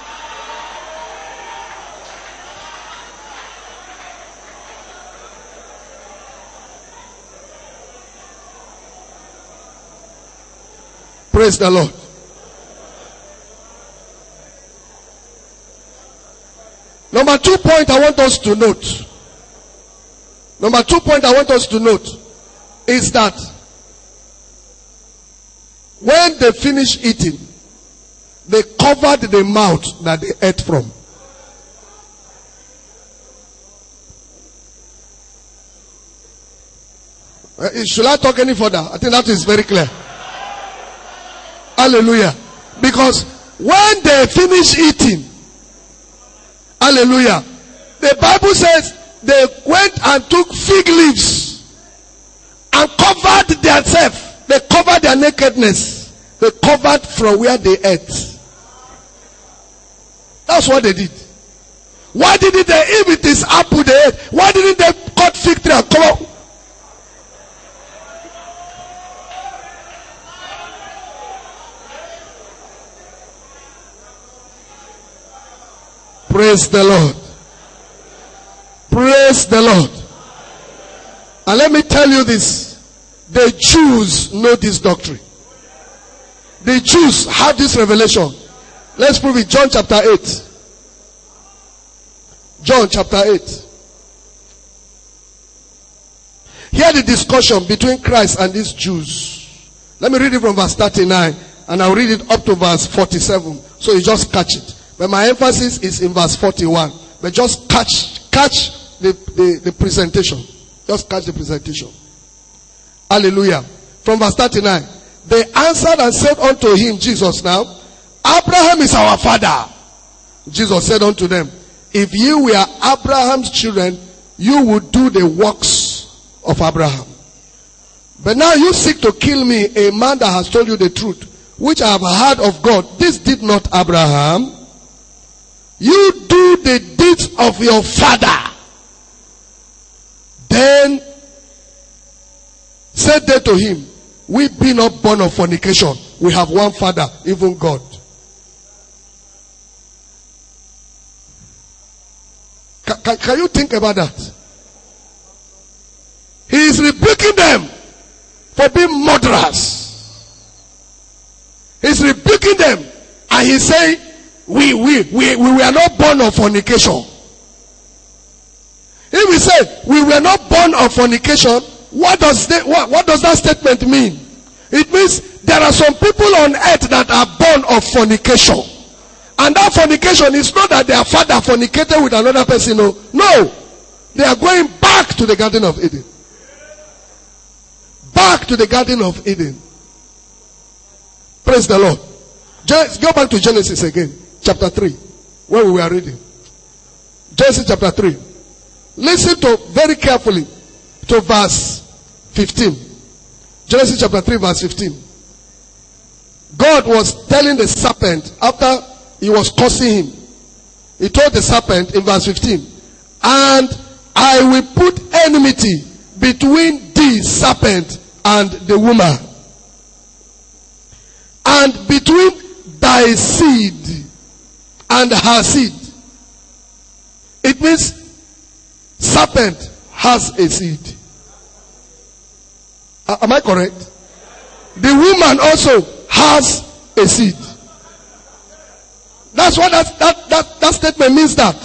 Praise the Lord. Number two point I want us to note. Number two point I want us to note is that when they finished eating, they covered the mouth that they ate from. Uh, should I talk any further? I think that is very clear. Hallelujah. Because when they finish eating, hallelujah, the Bible says they went and took fig leaves and covered themselves. They covered their nakedness. They covered from where they ate. That's what they did. Why didn't they, if it is apple they ate, why didn't they cut fig tree and cover? Praise the Lord. Praise the Lord. And let me tell you this. The Jews know this doctrine. The Jews have this revelation. Let's prove it. John chapter eight. John chapter eight. Hear the discussion between Christ and these Jews. Let me read it from verse thirty-nine. And I'll read it up to verse forty-seven. So you just catch it. But my emphasis is in verse forty-one. But just catch, catch the, the, the presentation. Just catch the presentation. Hallelujah. From verse thirty-nine. They answered and said unto him, Jesus now, Abraham is our father. Jesus said unto them, if you were Abraham's children, you would do the works of Abraham. But now you seek to kill me, a man that has told you the truth, which I have heard of God. This did not Abraham. You do the deeds of your father. Then said they to him, we be not born of fornication. We have one father, even God. Can, can, can you think about that? He is rebuking them for being murderers. He's rebuking them. And he's saying, we, we, we, we were not born of fornication. If we say, we were not born of fornication, what does, they, what, what does that statement mean? It means there are some people on earth that are born of fornication. And that fornication is not that their father fornicated with another person. No. No. They are going back to the Garden of Eden. Back to the Garden of Eden. Praise the Lord. Let's go back to Genesis again. Chapter three. Where we were reading. Genesis chapter three. Listen to very carefully to verse fifteen. Genesis chapter three verse fifteen. God was telling the serpent after he was cursing him. He told the serpent in verse fifteen, and I will put enmity between thee, serpent, and the woman, and between thy seed and her seed. It means serpent has a seed. Uh, am I correct? The woman also has a seed. That's what that, that, that, that statement means that.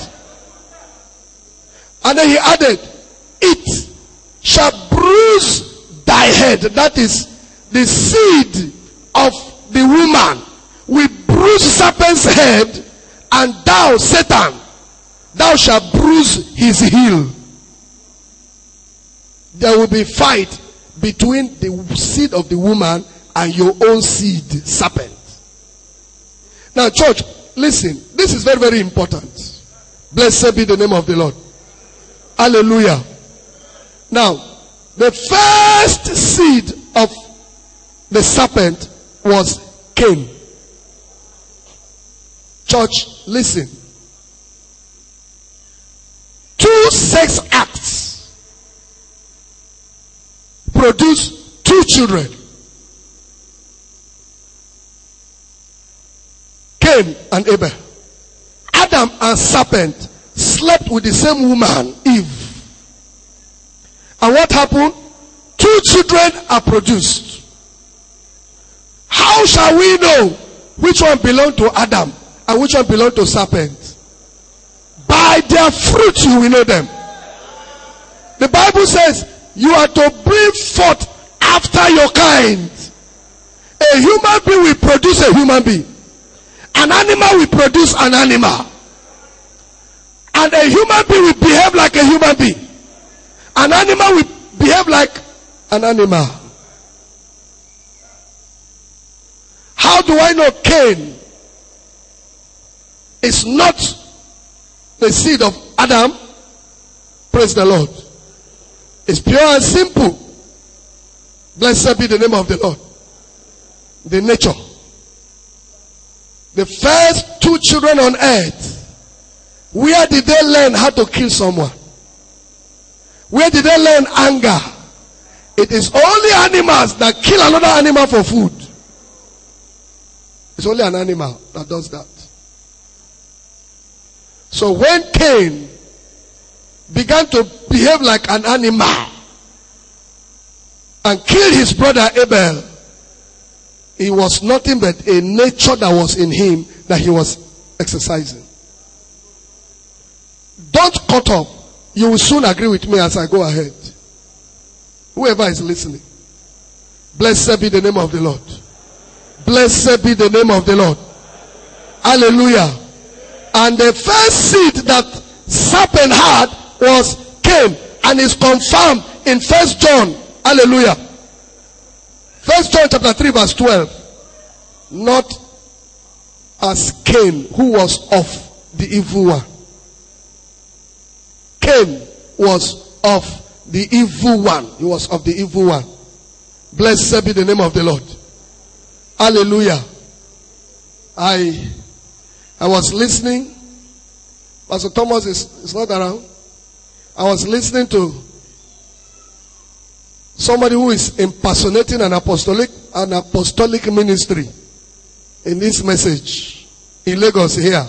And then he added, it shall bruise thy head. That is the seed of the woman will bruise serpent's head, and thou, Satan, thou shalt bruise his heel. There will be fight between the seed of the woman and your own seed, serpent. Now, church, listen. This is very, very important. Blessed be the name of the Lord. Hallelujah. Now, the first seed of the serpent was Cain. Church, listen. Two sex acts produce two children. Cain and Abel. Adam and serpent slept with the same woman, Eve. And what happened? Two children are produced. How shall we know which one belonged to Adam and which one belonged to serpent? By their fruit you will know them. The Bible says you are to bring forth after your kind. A human being will produce a human being. An animal will produce an animal. And a human being will behave like a human being. An animal will behave like an animal. How do I know Cain is not the seed of Adam? Praise the Lord. It's pure and simple. Blessed be the name of the Lord. The nature. The first two children on earth, where did they learn how to kill someone? Where did they learn anger? It is only animals that kill another animal for food. It's only an animal that does that. So when Cain began to behave like an animal and killed his brother Abel, it was nothing but a nature that was in him that he was exercising. Don't cut up. You will soon agree with me as I go ahead. Whoever is listening. Blessed be the name of the Lord. Blessed be the name of the Lord. Hallelujah. And the first seed that serpent had was Cain, and is confirmed in First John. Hallelujah. First John chapter three verse twelve. Not as Cain, who was of the evil one. Cain was of the evil one. He was of the evil one. Blessed be the name of the Lord. Hallelujah. I I was listening. Pastor Thomas is, is not around. I was listening to somebody who is impersonating an apostolic an apostolic ministry in this message in Lagos here.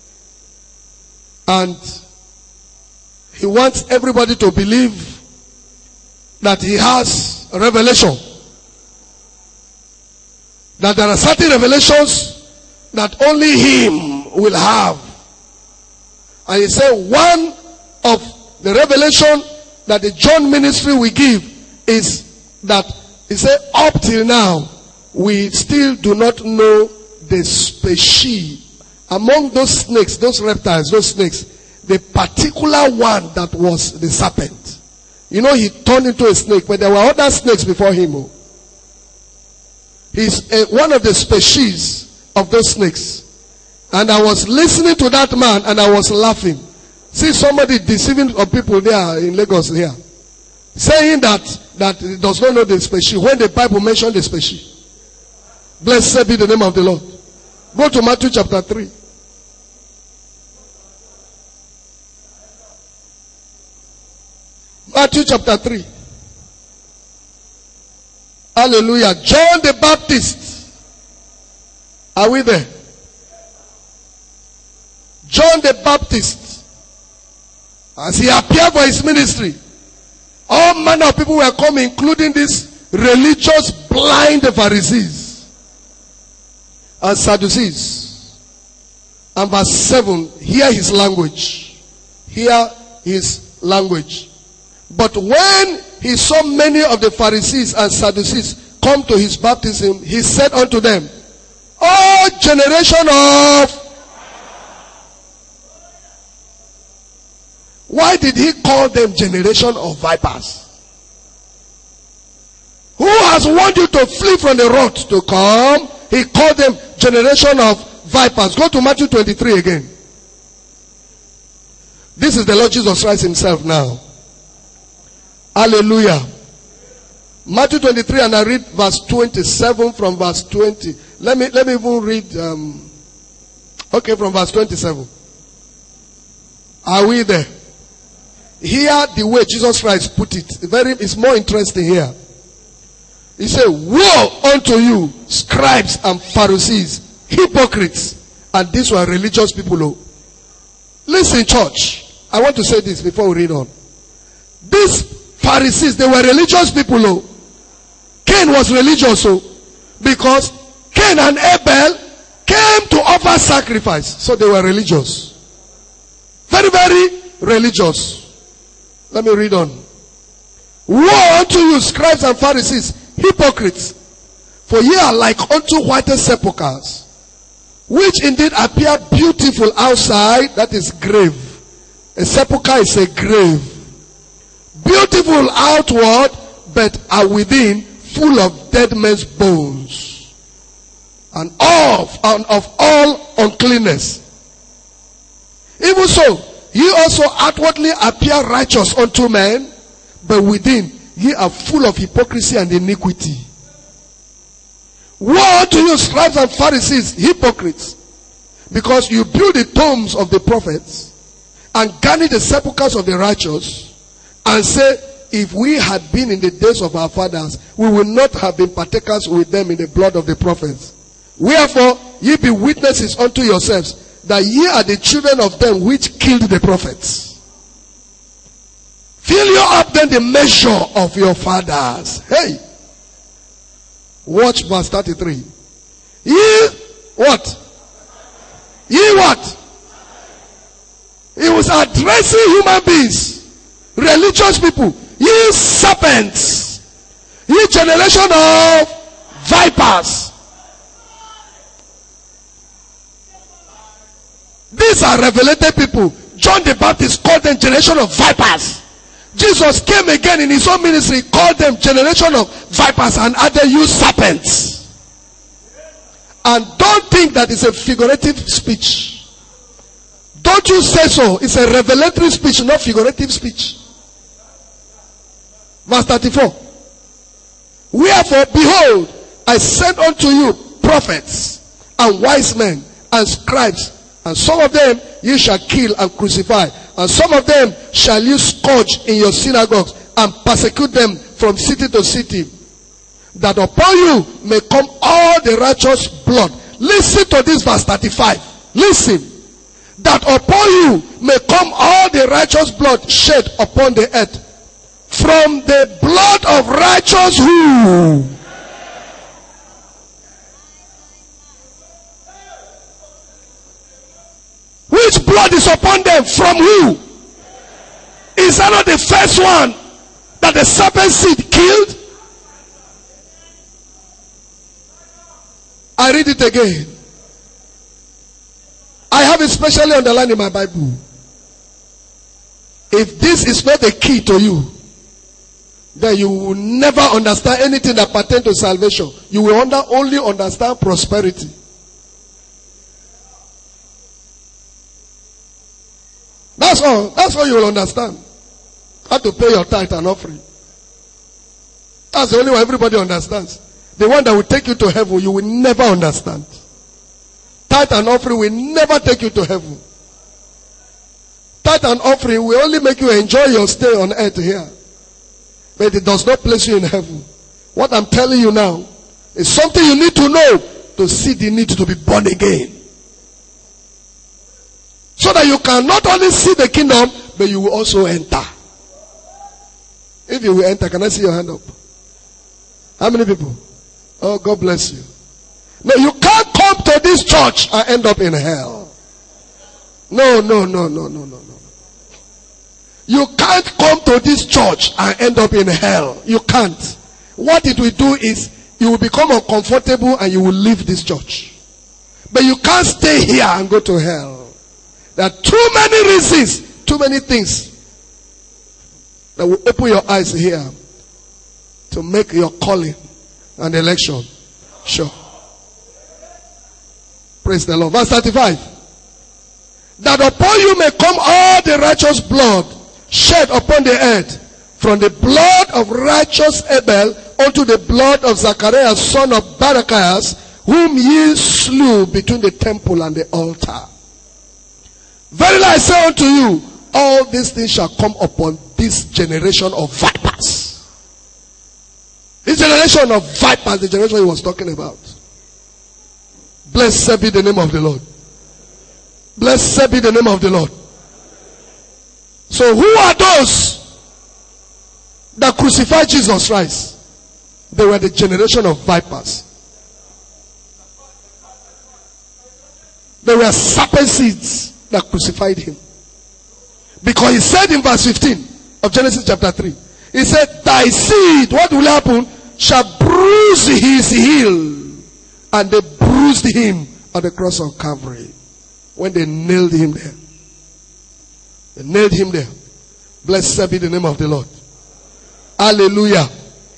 And he wants everybody to believe that he has a revelation. That there are certain revelations that only him will have. And he said one of the revelation that the John ministry will give is that, he said, up till now, we still do not know the species among those snakes, those reptiles, those snakes, the particular one that was the serpent. You know, he turned into a snake, but there were other snakes before him. Oh. He's a, one of the species of those snakes. And I was listening to that man and I was laughing. See somebody deceiving of people there in Lagos here. Saying that, that he does not know the species when the Bible mentioned the species. Blessed be the name of the Lord. Go to Matthew chapter three. Matthew chapter three. Hallelujah. John the Baptist. Are we there? John the Baptist, as he appeared for his ministry, all manner of people were coming, including these religious blind Pharisees and Sadducees. And verse seven, hear his language. Hear his language. But when he saw many of the Pharisees and Sadducees come to his baptism, he said unto them, O generation of... Why did he call them generation of vipers? Who has warned you to flee from the wrath to come? He called them generation of vipers. Go to Matthew twenty-three again. This is the Lord Jesus Christ himself now. Hallelujah. Matthew twenty-three, and I read verse twenty-seven from verse twenty. Let me let me even read um, okay, from verse twenty-seven. Are we there? Hear the way Jesus Christ put it. Very, it's more interesting here. He said, woe unto you, scribes and Pharisees, hypocrites. And these were religious people. Oh. Listen, church. I want to say this before we read on. These Pharisees, they were religious people. Oh. Cain was religious. Oh, because Cain and Abel came to offer sacrifice. So they were religious. Very, very religious. Let me read on. Woe unto you, scribes and Pharisees, hypocrites! For ye are like unto whited sepulchres, which indeed appear beautiful outside, that is grave. A sepulchre is a grave. Beautiful outward, but are within full of dead men's bones, and of, and of all uncleanness. Even so, ye also outwardly appear righteous unto men, but within ye are full of hypocrisy and iniquity. Woe to you, scribes and Pharisees, hypocrites, because you build the tombs of the prophets, and garnish the sepulchres of the righteous, and say, if we had been in the days of our fathers, we would not have been partakers with them in the blood of the prophets. Wherefore, ye be witnesses unto yourselves, that ye are the children of them which killed the prophets. Fill you up then the measure of your fathers. Hey! Watch verse thirty-three. Ye what? Ye what? He was addressing human beings, religious people. Ye serpents, ye generation of vipers. These are revelated people. John the Baptist called them generation of vipers. Jesus came again in his own ministry, called them generation of vipers, and added you serpents. And don't think that it's a figurative speech. Don't you say so. It's a revelatory speech, not figurative speech. Verse thirty-four. Wherefore, behold, I send unto you prophets and wise men and scribes, and some of them ye shall kill and crucify, and some of them shall you scourge in your synagogues, and persecute them from city to city, that upon you may come all the righteous blood. Listen to this verse thirty-five. Listen. That upon you may come all the righteous blood shed upon the earth, from the blood of righteous who? Which blood is upon them? From who? Is that not the first one that the serpent seed killed? I read it again. I have it specially underlined in my Bible. If this is not the key to you, then you will never understand anything that pertains to salvation. You will under, only understand prosperity. That's all. That's all you will understand. How to pay your tithe and offering. That's the only one everybody understands. The one that will take you to heaven, you will never understand. Tithe and offering will never take you to heaven. Tithe and offering will only make you enjoy your stay on earth here. But it does not place you in heaven. What I'm telling you now is something you need to know to see the need to be born again. So that you can not only see the kingdom, but you will also enter. If you will enter, can I see your hand up? How many people? Oh, God bless you. No, you can't come to this church and end up in hell. No, no, no, no, no, no, no. You can't come to this church and end up in hell. You can't. What it will do is, you will become uncomfortable and you will leave this church. But you can't stay here and go to hell. There are too many reasons, too many things that will open your eyes here to make your calling and election sure. Praise the Lord. Verse thirty-five. That upon you may come all the righteous blood shed upon the earth, from the blood of righteous Abel unto the blood of Zacharias son of Barachias, whom ye slew between the temple and the altar. Verily I say unto you, all these things shall come upon this generation of vipers. This generation of vipers, the generation he was talking about. Blessed be the name of the Lord. Blessed be the name of the Lord. So who are those that crucified Jesus Christ? They were the generation of vipers. They were serpent seeds that crucified him. Because he said in verse fifteen of Genesis chapter three, he said, thy seed, what will happen? Shall bruise his heel. And they bruised him at the cross of Calvary. When they nailed him there. They nailed him there. Blessed be the name of the Lord. Hallelujah.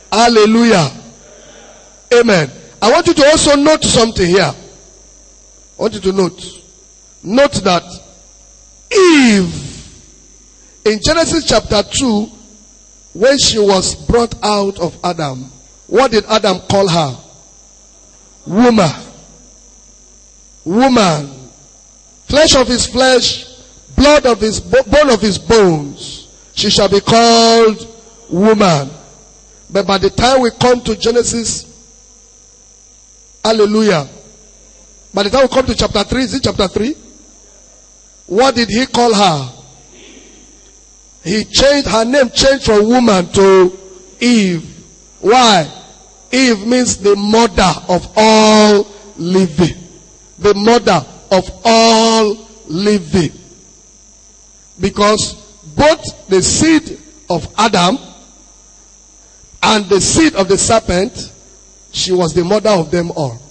Hallelujah. Amen. I want you to also note something here. I want you to note. Note that Eve, in Genesis chapter two, when she was brought out of Adam, what did Adam call her? Woman. Woman. Flesh of his flesh, blood of his bone of his bones. She shall be called woman. But by the time we come to Genesis, hallelujah. By the time we come to chapter three, is it chapter three? What did he call her? He changed, her name changed from woman to Eve. Why? Eve means the mother of all living. The mother of all living. Because both the seed of Adam and the seed of the serpent, she was the mother of them all.